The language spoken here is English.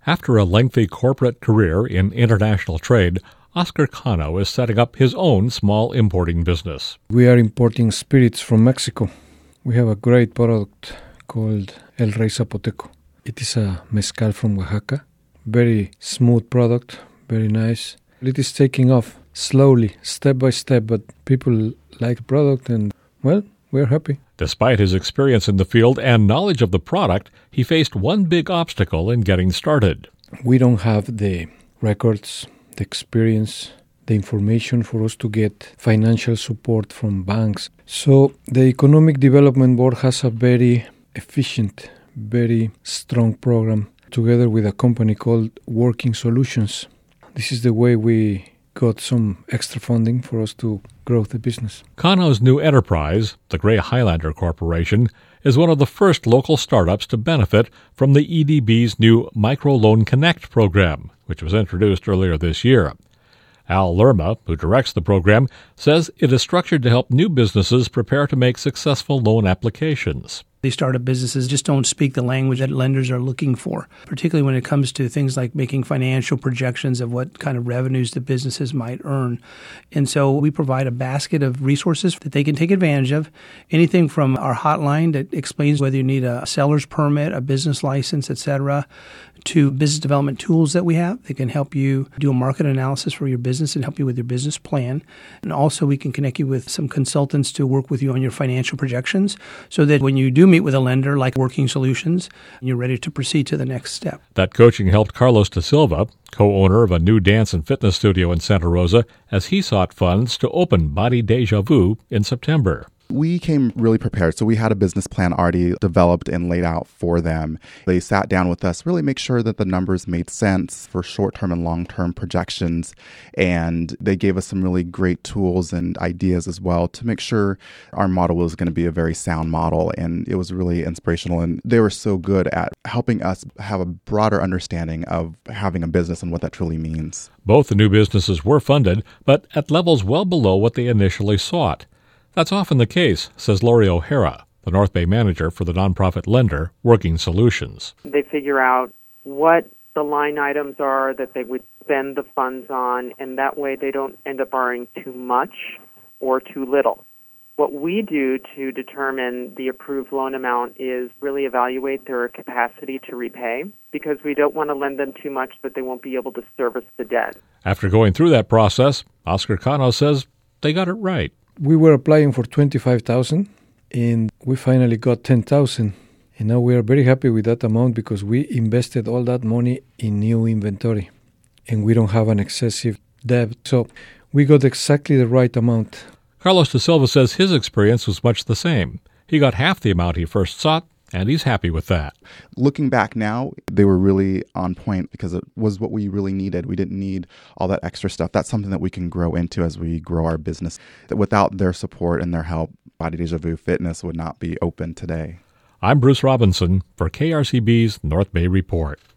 After a lengthy corporate career in international trade, Oscar Cano is setting up his own small importing business. We are importing spirits from Mexico. We have a great product called El Rey Zapoteco. It is a mezcal from Oaxaca. Very smooth product, very nice. It is taking off slowly, step by step, but people like the product and, well, we're happy. Despite his experience in the field and knowledge of the product, he faced one big obstacle in getting started. We don't have the records, the experience, the information for us to get financial support from banks. So the Economic Development Board has a very efficient, very strong program together with a company called Working Solutions. This is the way we got some extra funding for us to grow the business. Cano's new enterprise, the Grey Highlander Corporation, is one of the first local startups to benefit from the EDB's new Microloan Connect program, which was introduced earlier this year. Al Lerma, who directs the program, says it is structured to help new businesses prepare to make successful loan applications. These startup businesses just don't speak the language that lenders are looking for, particularly when it comes to things like making financial projections of what kind of revenues the businesses might earn. And so we provide a basket of resources that they can take advantage of, anything from our hotline that explains whether you need a seller's permit, a business license, etc., to business development tools that we have that can help you do a market analysis for your business and help you with your business plan. And also we can connect you with some consultants to work with you on your financial projections so that when you do meet with a lender like Working Solutions, you're ready to proceed to the next step. That coaching helped Carlos De Silva, co-owner of a new dance and fitness studio in Santa Rosa, as he sought funds to open Body Deja Vu in September. We came really prepared. So we had a business plan already developed and laid out for them. They sat down with us, really make sure that the numbers made sense for short-term and long-term projections. And they gave us some really great tools and ideas as well to make sure our model was going to be a very sound model. And it was really inspirational. And they were so good at helping us have a broader understanding of having a business and what that truly means. Both the new businesses were funded, but at levels well below what they initially sought. That's often the case, says Lori O'Hara, the North Bay manager for the nonprofit lender Working Solutions. They figure out what the line items are that they would spend the funds on, and that way they don't end up borrowing too much or too little. What we do to determine the approved loan amount is really evaluate their capacity to repay, because we don't want to lend them too much that they won't be able to service the debt. After going through that process, Oscar Cano says they got it right. We were applying for $25,000 and we finally got $10,000. And now we are very happy with that amount because we invested all that money in new inventory and we don't have an excessive debt. So we got exactly the right amount. Carlos De Silva says his experience was much the same. He got half the amount he first sought, and he's happy with that. Looking back now, they were really on point because it was what we really needed. We didn't need all that extra stuff. That's something that we can grow into as we grow our business. That without their support and their help, Body Deja Vu Fitness would not be open today. I'm Bruce Robinson for KRCB's North Bay Report.